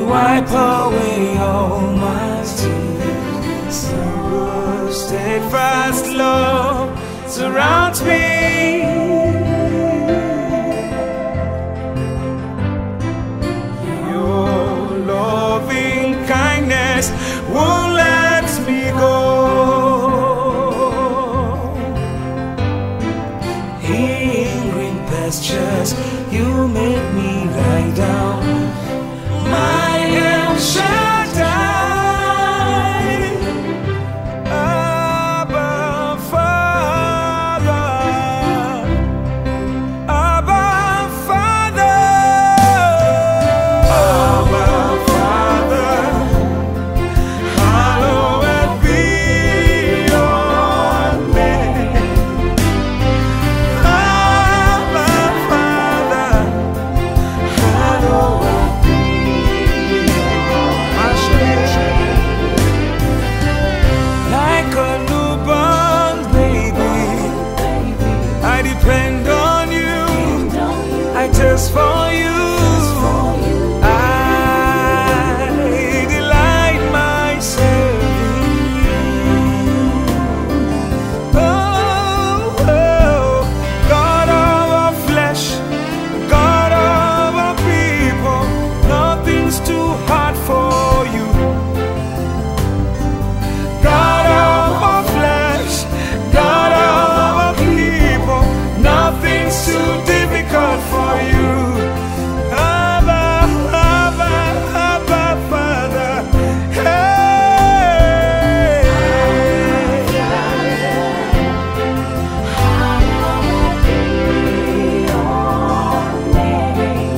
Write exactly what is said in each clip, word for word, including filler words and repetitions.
wipe away all my tears. Your steadfast love surrounds me. Your loving kindness won't let me go. In green pastures you make me lie down. My El Shaddai, Abba Father, Abba Father, Abba Father, hallowed be your name. Abba Father, hallowed. Like a newborn baby, I depend on you. I thirst for you. I delight myself in you. Oh, oh, God of our flesh, God of our people, nothing's too hard for you. God of our flesh, God of our people, nothing's too difficult for you. Abba, Abba, Abba, Father, hey. Hallowed be your name.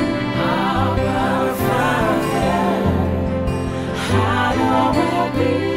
I will be.